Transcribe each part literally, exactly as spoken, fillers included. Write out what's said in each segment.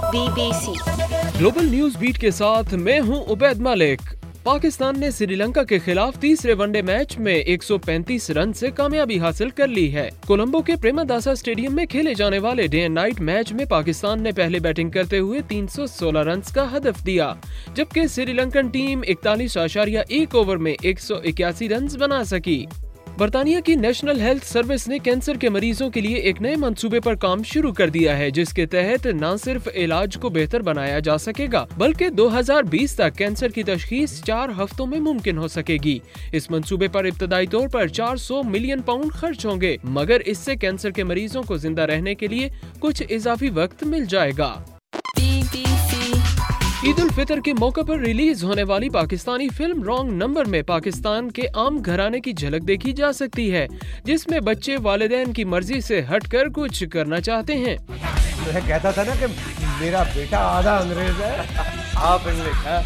Be B C global newsbeat کے ساتھ میں ہوں عبید ملک۔ پاکستان نے سری لنکا کے خلاف تیسرے ون ڈے میچ میں ایک سو پینتیس رن سے کامیابی حاصل کر لی ہے۔ کولمبو کے پریماداسا اسٹیڈیم میں کھیلے جانے والے ڈے اینڈ نائٹ میچ میں پاکستان نے پہلے بیٹنگ کرتے ہوئے تین سو سولہ رنز کا ہدف دیا، جبکہ سری لنکن ٹیم اکتالیس اشاریہ ایک اوور میں ایک سو اکیاسی رنز بنا سکی۔ برطانیہ کی نیشنل ہیلتھ سروس نے کینسر کے مریضوں کے لیے ایک نئے منصوبے پر کام شروع کر دیا ہے، جس کے تحت نہ صرف علاج کو بہتر بنایا جا سکے گا بلکہ دو ہزار بیس تک کینسر کی تشخیص چار ہفتوں میں ممکن ہو سکے گی۔ اس منصوبے پر ابتدائی طور پر چار سو ملین پاؤنڈ خرچ ہوں گے، مگر اس سے کینسر کے مریضوں کو زندہ رہنے کے لیے کچھ اضافی وقت مل جائے گا۔ عید الفطر کے موقع پر ریلیز ہونے والی پاکستانی فلم رانگ نمبر میں پاکستان کے عام گھرانے کی جھلک دیکھی جا سکتی ہے، جس میں بچے والدین کی مرضی سے ہٹ کر کچھ کرنا چاہتے ہیں۔ میں کہتا تھا نا کہ میرا بیٹا آدھا انگریز ہے، آپ انگلش ہے۔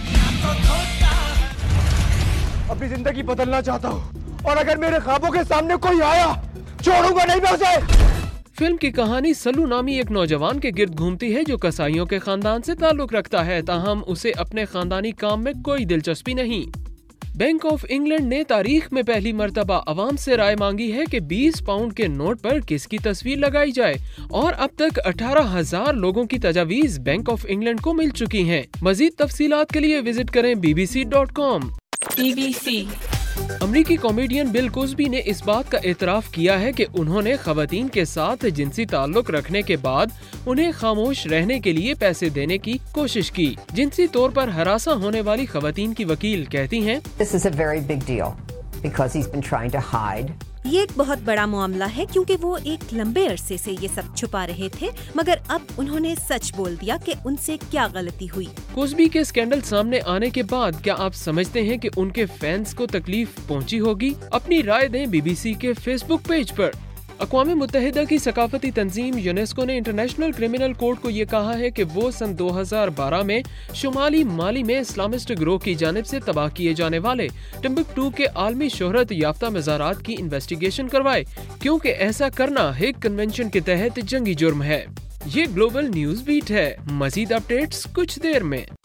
اپنی زندگی بدلنا چاہتا ہوں اور اگر میرے خوابوں کے سامنے کوئی آیا چھوڑوں گا نہیں میں اسے۔ فلم کی کہانی سلو نامی ایک نوجوان کے گرد گھومتی ہے جو کسائیوں کے خاندان سے تعلق رکھتا ہے، تاہم اسے اپنے خاندانی کام میں کوئی دلچسپی نہیں۔ بینک آف انگلینڈ نے تاریخ میں پہلی مرتبہ عوام سے رائے مانگی ہے کہ بیس پاؤنڈ کے نوٹ پر کس کی تصویر لگائی جائے، اور اب تک اٹھارہ ہزار لوگوں کی تجاویز بینک آف انگلینڈ کو مل چکی ہیں۔ مزید تفصیلات کے لیے وزٹ کریں B B C dot com. B B C امریکی کامیڈین بل کوسبی نے اس بات کا اعتراف کیا ہے کہ انہوں نے خواتین کے ساتھ جنسی تعلق رکھنے کے بعد انہیں خاموش رہنے کے لیے پیسے دینے کی کوشش کی۔ جنسی طور پر ہراساں ہونے والی خواتین کی وکیل کہتی ہیں، This is a very big deal because he's been trying to hide. یہ ایک بہت بڑا معاملہ ہے کیونکہ وہ ایک لمبے عرصے سے یہ سب چھپا رہے تھے، مگر اب انہوں نے سچ بول دیا کہ ان سے کیا غلطی ہوئی۔ کوسبی کے اسکینڈل سامنے آنے کے بعد کیا آپ سمجھتے ہیں کہ ان کے فینس کو تکلیف پہنچی ہوگی؟ اپنی رائے دیں بی بی سی کے فیس بک پیج پر۔ اقوام متحدہ کی ثقافتی تنظیم یونیسکو نے انٹرنیشنل کرمنل کورٹ کو یہ کہا ہے کہ وہ سن دو ہزار بارہ میں شمالی مالی میں اسلامسٹ گروہ کی جانب سے تباہ کیے جانے والے ٹمبکٹو کے عالمی شہرت یافتہ مزارات کی انویسٹیگیشن کروائے، کیونکہ ایسا کرنا ہیگ کنونشن کے تحت جنگی جرم ہے۔ یہ گلوبل نیوز بیٹ ہے، مزید اپڈیٹس کچھ دیر میں۔